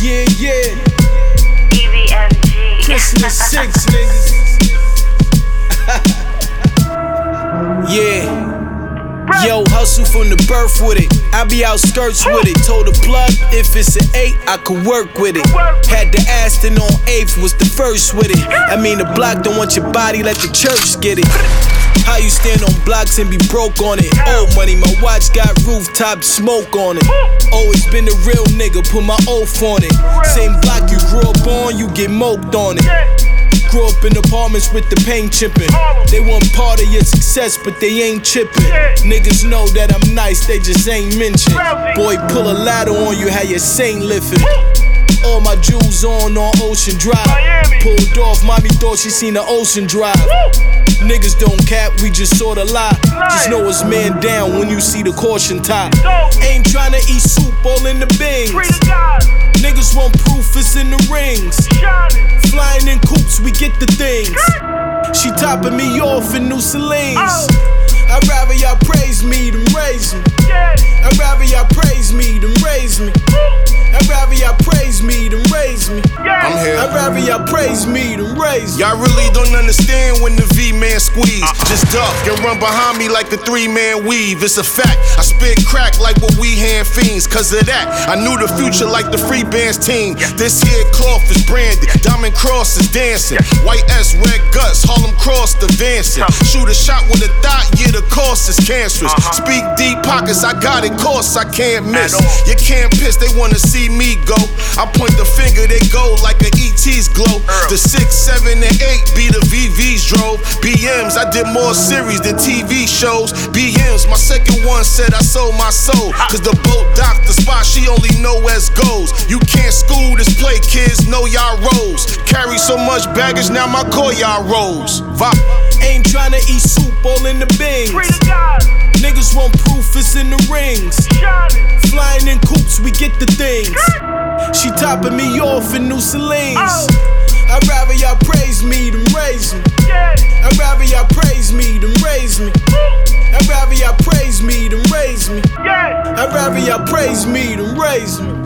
Yeah. EVMG. Christmas 6, niggas. Yeah. Yo, hustle from the birth with it. I be outskirts with it. Told the plug, if it's an 8, I could work with it. Had the Aston on 8th, was the first with it. I mean, the block don't want your body, let the church get it. How you stand on blocks and be broke on it? Old money, my watch got rooftop smoke on it. Always been a real nigga, put my oath on it. Same block you grew up on, you get moped on it. Grew up in apartments with the paint chipping. They want part of your success, but they ain't chipping. Niggas know that I'm nice, they just ain't mention. Boy, pull a ladder on you, how your saint lifting. All my jewels on Ocean Drive. Pulled off, mommy thought she seen the Ocean Drive. Niggas don't cap, we just sorta lie. Just know it's man down when you see the caution tie. Ain't tryna eat soup all in the bins. Niggas want proof, it's in the rings. Flying in coops, we get the things. She topping me off in new Celines. I'd rather y'all praise me than raise me. I'd rather y'all praise me than raise me. I'd rather y'all praise me than raise me. I'm here. I'd rather y'all praise me than raise me. Y'all really don't understand when the V-man squeeze. Just duck and run behind me like a 3-man weave. It's a fact, I spit crack like what we hand fiends. Cause of that, I knew the future like the free bands team. This here cloth is branded, Diamond Cross is dancing. White S, red guts, Harlem Cross advancing. Shoot a shot with a thought, yeah, the course is cancerous. Speak deep pockets, I got it, course I can't miss. You can't piss, they wanna see me go. I point the finger, they go like an ET's glow. The 6, 7, and 8 be the VVs drove. BMs, I did more series than TV shows. BMs, my second one said I sold my soul. Cause the boat docked the spot, she only know as goes. You can't school this play, kids, know y'all roles. Carry so much baggage, now my core y'all rolls. Ain't tryna eat soup all in the bins. Niggas want proof, it's in the rings. Flying in coops, we get the things. She topping me off in new Celines. I'd rather y'all praise me than raise me. I'd rather y'all praise me than raise me. I'd rather y'all praise me than raise me. I'd rather y'all praise me than raise me.